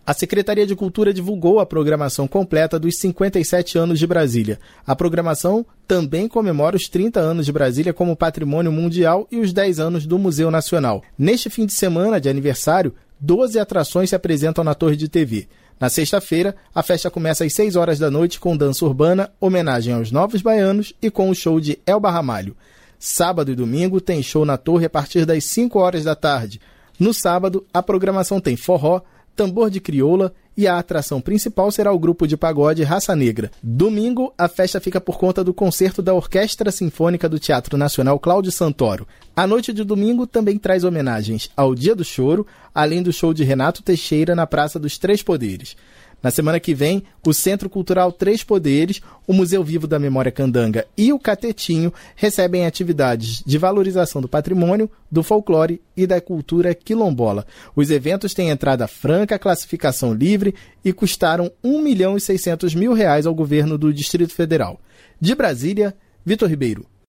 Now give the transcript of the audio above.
A Secretaria de Cultura divulgou a programação completa dos 57 anos de Brasília. A programação também comemora os 30 anos de Brasília como patrimônio mundial e os 10 anos do Museu Nacional. Neste fim de semana de aniversário, 12 atrações se apresentam na Torre de TV. Na sexta-feira, a festa começa às 6 horas da noite com dança urbana, homenagem aos Novos Baianos e com o show de Elba Ramalho. Sábado e domingo tem show na Torre a partir das 5 horas da tarde. No sábado, a programação tem forró, tambor de crioula e a atração principal será o grupo de pagode Raça Negra. Domingo, a festa fica por conta do concerto da Orquestra Sinfônica do Teatro Nacional Cláudio Santoro. A noite de domingo também traz homenagens ao Dia do Choro, além do show de Renato Teixeira na Praça dos Três Poderes. Na semana que vem, o Centro Cultural Três Poderes, o Museu Vivo da Memória Candanga e o Catetinho recebem atividades de valorização do patrimônio, do folclore e da cultura quilombola. Os eventos têm entrada franca, classificação livre e custaram R$1.600.000 ao governo do Distrito Federal. De Brasília, Vitor Ribeiro.